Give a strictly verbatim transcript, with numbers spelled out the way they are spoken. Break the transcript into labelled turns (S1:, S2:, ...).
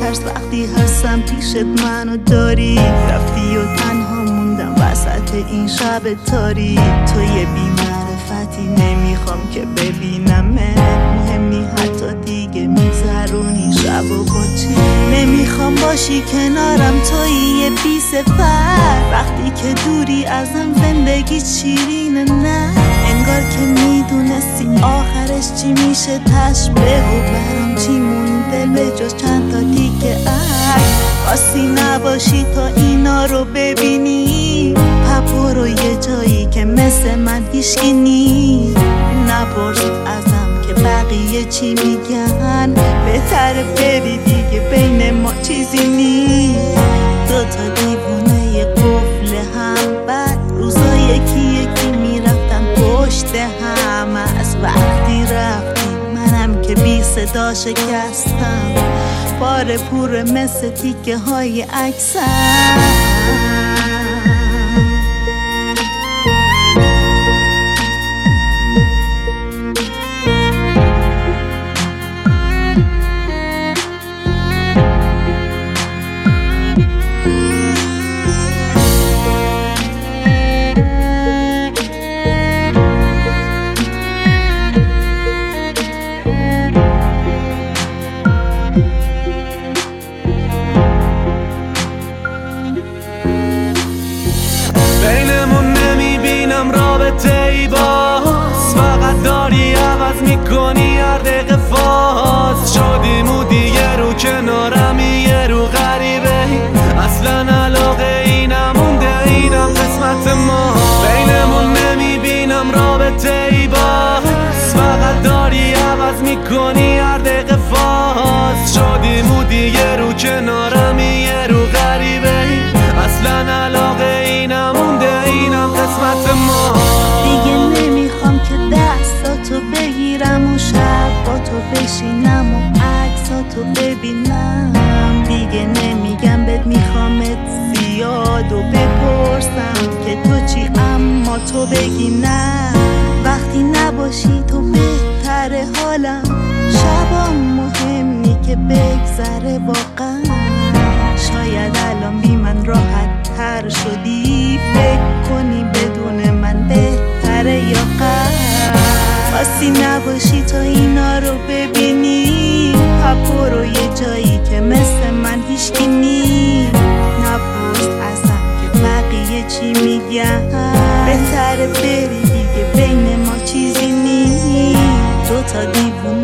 S1: میترس وقتی هستم پیشت منو داری. رفتی و تنها موندم وسط این شب تاریک. تو یه بی‌معرفتی نمیخوام که ببینمت. مهمی حتی دیگه میگذرونی شب و بچی. نمیخوام باشی کنارم تویی یه بی صفت. وقتی که دوری ازم زندگی شیرینه نه. انگار که میدونستی آخرش چی میشه. تش بگو برام چی مونده به جز چند تا دیگه عکس. خواستی نباشی تا اینا رو ببینی. پپرو یه جایی که مثل من هیشکی نیست. نپرس ازم که بقیه چی میگن. بهتره بری دیگه بین ما چیزی نیست. دوتا دیوونه قفل هم بعد روزا یکی یکی میرفتن پشت هم. از وقتی رفتی منم که بی صدا شکستم. پاره پوره مثل تیکه های عکسم.
S2: بینمون نمیبینم رابطه ای باز. فقط داری عوض میکنی هر دقیقه فاز. شدیم و دیگه رو کنارم یه رو غریبه. اصلا علاقه ای نمونده اینم قسمت ما. بینمون نمیبینم رابطه ای باز. فقط داری عوض میکنی هر دقیقه فاز. شدیم و دیگه رو کنارم یه رو غریبه. اصلا علاقه ای نمونده اینم قسمت ما.
S1: دیگه نمیخوام که دستاتو بگیرم و شب با تو بشینم و عکساتو ببینم. دیگه نمیگم بهت میخوامت زیاد و بپرسم که تو چی اما تو بگی نه. وقتی نباشی تو بهتره حالم. شبام مهمی که بگذره واقعا. شاید الان بی من راحت تر شدی. فکر کنی بدون من بهتره یا غم. خواستی نباشی تا اینا رو ببینی. پپرو یه جایی که مثل من هیشکی نیست. نپرس ازم که بقیه چی میگن. بهتره بری دیگه بین ما چیزی نیست. دوتا دیوونه